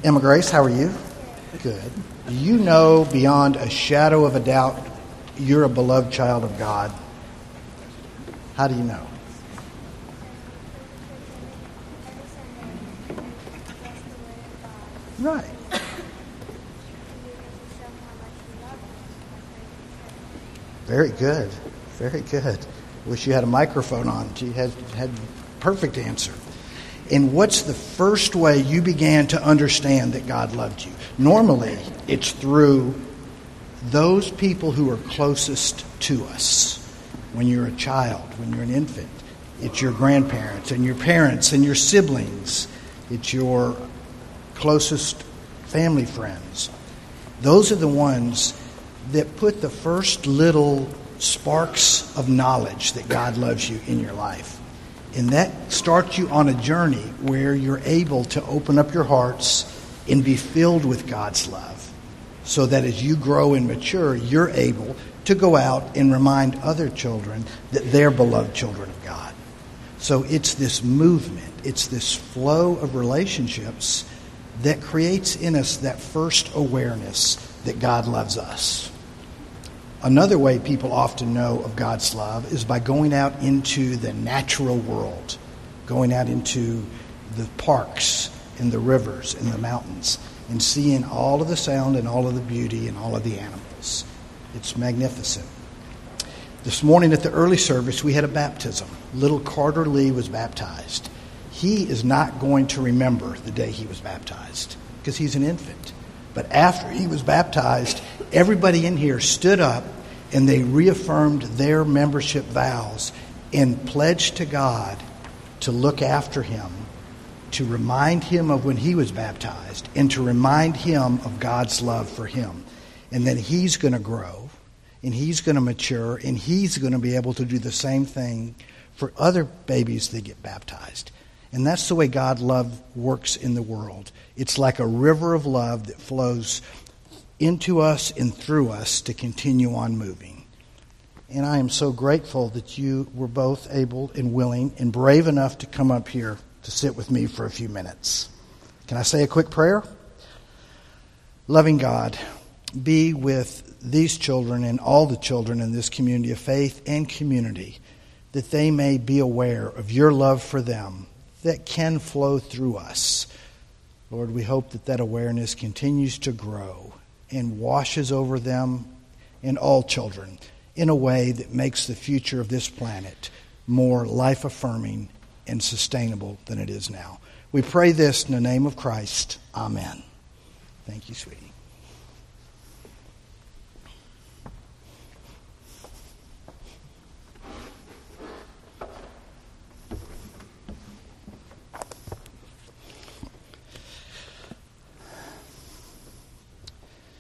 Emma Grace, how are you? Good. Do you know beyond a shadow of a doubt you're a beloved child of God? How do you know? Right. Very good. Very good. Wish you had a microphone on. She had perfect answer. And what's the first way you began to understand that God loved you? Normally, it's through those people who are closest to us. When you're a child, when you're an infant, it's your grandparents and your parents and your siblings. It's your closest family friends. Those are the ones that put the first little sparks of knowledge that God loves you in your life. And that starts you on a journey where you're able to open up your hearts and be filled with God's love, so that as you grow and mature, you're able to go out and remind other children that they're beloved children of God. So it's this movement, it's this flow of relationships that creates in us that first awareness that God loves us. Another way people often know of God's love is by going out into the natural world, going out into the parks and the rivers and the mountains and seeing all of the sound and all of the beauty and all of the animals. It's magnificent. This morning at the early service, we had a baptism. Little Carter Lee was baptized. He is not going to remember the day he was baptized because he's an infant. But after he was baptized, everybody in here stood up and they reaffirmed their membership vows and pledged to God to look after him, to remind him of when he was baptized, and to remind him of God's love for him. And then he's going to grow, and he's going to mature, and he's going to be able to do the same thing for other babies that get baptized. And that's the way God love works in the world. It's like a river of love that flows into us and through us to continue on moving. And I am so grateful that you were both able and willing and brave enough to come up here to sit with me for a few minutes. Can I say a quick prayer? Loving God, be with these children and all the children in this community of faith and community, that they may be aware of your love for them that can flow through us. Lord, we hope that that awareness continues to grow and washes over them and all children in a way that makes the future of this planet more life-affirming and sustainable than it is now. We pray this in the name of Christ. Amen. Thank you, sweetie.